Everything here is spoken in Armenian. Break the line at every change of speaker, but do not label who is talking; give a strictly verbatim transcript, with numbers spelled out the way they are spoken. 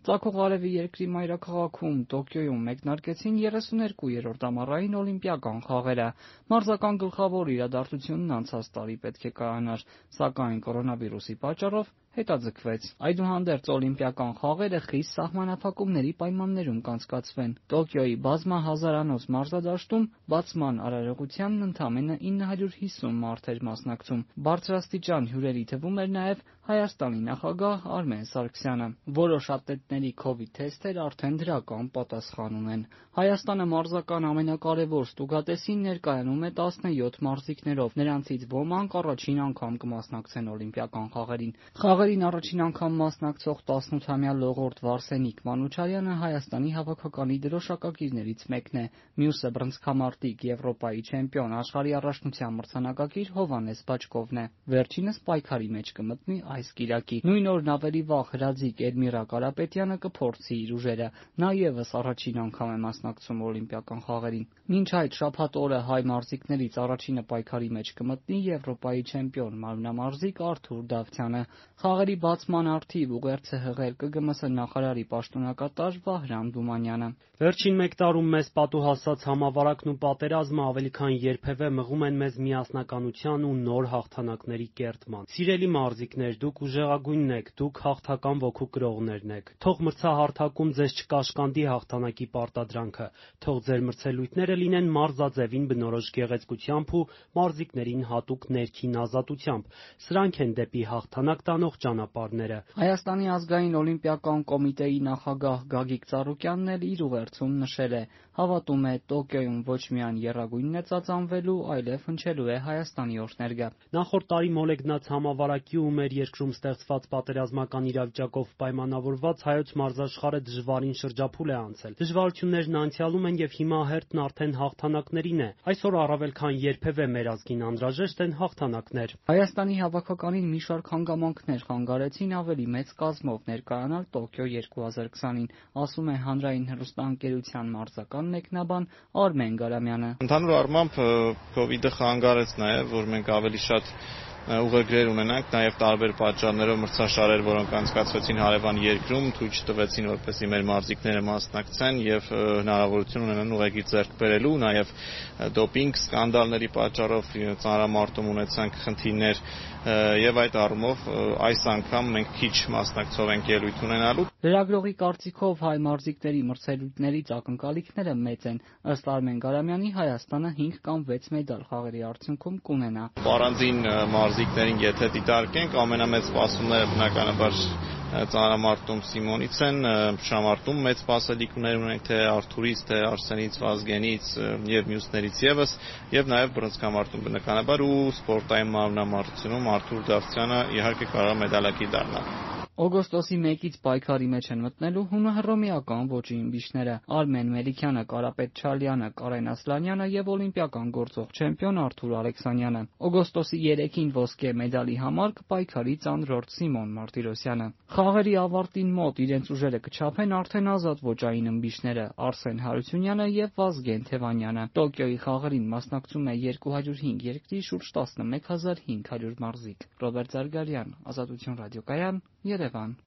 Ծագող արևի երկրի մայրաքաղաքում Տոկիոյում մեկնարկեցին երեսուներկուերորդ ամառային օլիմպիական խաղերը։ Մարզական գլխավոր իրադարձությունն անցած տարի պետք է կայանար, սակայն կորոնավիրուսի պատճառով հետաձգվեց։ Այդուհանդերձ օլիմպիական խաղերը խիստ սահմանափակումների պայմաններում կանցկացվեն։ Տոկիոյի բազմահազարանոց մարզադաշտում բացման արարողությանն ընդամենը ինը հարյուր հիսուն մարդ էր մասնակցում։ Բարձրաստիճան հյուրերի թվում էր նաև Հայաստանի նախագահ Արմեն Սարգսյանը։ Որոշ ատլետների քովիդ թեստեր արդեն դրական պատասխան ունեն։ Հայաստանը մարզական ամենակարևոր ստուգատեսին ներկայանում է տասնյոթ մարզիկներով։ Նրանցից ոմանք առաջին անգամ կմասնակցեն օլիմպիական խաղերին։ Խաղերին առաջին անգամ մասնակցող տասնութամյա լողորդ Վարսենիկ Մանուչարյանը Հայաստանի հավաքականի դրոշակակիրներից մեկն է։ Մյուսը բռնցքամարտիկ, Եվրոպայի չեմպիոն, աշխարհի առաջնության մրցանակակիր Հովհաննես Բաչկովն է։ Վերջինս պայքարի մեջ կմտնի այս կիրակի։ Նույն օրն ավելի վաղ հրաձիգ Էդմիրա Կարապետյանը կփորձի իր ուժերը։ Նա ևս առաջին անգամ է մասնակցում օլիմպիական խաղերին։ Մինչ այդ շաբաթ օրը հայ մարզիկներից առաջինը պայքարի մեջ կմտնի Եվրոպայի չեմպիոն մարմնամարզիկ Արթուր Դավթյանը։ Խաղերի բացման առթիվ ուղերձ է հղել ԿԳՄՍ նախարարի պաշտոնակատար Վահրամ Դումանյանը։
Վերջին մեկ տարում մեզ պատուհասած համավարակն ու պատերազմը ավելի քան երբևէ մղում են մեզ միասնականության ու նոր հաղթանակների կերտման։ Սիրելի մարզիկներ, դուք ուժեղագույնն եք, դուք հաղթական ոգու կրողներն եք։ Թող մրցահարթակում ձեզ չկաշկանդի հաղթանակի պարտադրանքը, թող ձեր մրցելույթները լինեն մարզաձևին բնորոշ գեղեցկությամբ ու մարզիկներին հատուկ ներքին ազատությամբ։ Սրանք են դեպի հաղթանակ տանող ճանապարհները։
Հայաստանի ազգային օլիմպիական կոմիտեի նախագահ Գագիկ Ծառուկյանն էլ իր ուղերձում նշել է. հավատում է Տոկիոյում ոչ միայն եռագույնն է ծածանվելու, այլև հնչելու է Հայաստանի օրհներգը։
Նախորդ տարի մոլեգնած համավարակի ու մեր երկրում ստեղծված պատերազմական իրավիճակով պայմանավորված հայոց մարզաշխարհը դժվարին շրջափուլ է անցել։ Դժվարություններն անցյալում են եւ հիմա հերթն արդեն հաղթանակներին է։ Այսօր առավել քան երբևէ մեր ազգին անհրաժեշտ են հաղթանակներ։
Հայաստանի հավաքականին մի շարք հանգամանքներ խանգարեցին ավելի մեծ կազմով ներկայանալ Տոկիո երկու հազար քսանին, ասում է Հանրային հեռուստաընկերության մարզական մեկնաբան Արմեն Գարամյանը։
Ընդհանուր առմամբ քովիդը խանգարեց նաև, որ մենք ավելի շատ ուղեգրեր ունենանք, նաև տարբեր պատճառներով մրցաշարեր, որոնք անցկացվեցին հարևան երկրում, թույլ չտվեցին, որպեսզի մեր մարզիկները մասնակցեն եւ հնարավորություն ունենան ուղեգիր ձեռք բերելու, նաև դոպինգ սկանդալների պատճառով ծանրամարտում ունեցանք խնդիրներ եւ այդ առումով այս անգամ մենք քիչ մասնակցող ենք ելույթ ունենալու։
Լրագրողի կարծիքով հայ մարզիկների մրցելույթներից ակնկալիքները մեծ են։ Ըստ Արմեն Գարամյանի Հայաստանը հինգ կամ վեց մեդալ խաղերի արդյունքում կունենա։
Առանձին մարզիկներին եթե դիտարկենք, ամենամեծ սպասումները բնականաբար ծանրամարտում Սիմոնից են, շամարտում մեծ սպասելիքներ ունենք թե Արթուրից, թե Արսենից, Վազգենից եւ մյուսներից եւս, եւ նաեւ բռնցքամարտում բնականաբար ու սպորտային մարմնամարզությունում Արթուր Դավթյանը իհարկե կարող է մեդալակիր դառնալ։
Օգոստոսի մեկից պայքարի մեջ են մտնելու հունահռոմեական ոճի իմբիշները Արմեն Մելիքյանը, Կարապետ Չալյանը, Կարեն Ասլանյանը եւ օլիմպիական գործող չեմպիոն Արթուր Ալեքսանյանը։ Օգոստոսի երեքին ոսկե մեդալի համար կպայքարի ծանրորդ Սիմոն Մարտիրոսյանը։ Խաղերի ավարտին մոտ իրենց ուժերը կչափեն արդեն ազատ ոճային իմբիշները Արսեն Հարությունյանը եւ Վազգեն Թևանյանը։ Տոկիոյի խաղերին մասնակցում է երկու հարյուր հինգ երկրի շուրջ տասնմեկ հազար հինգ հարյուր մարզիկ։ Ռոբերտ Զարգարյան, Ազատություն ռադիոկայան, Երևան։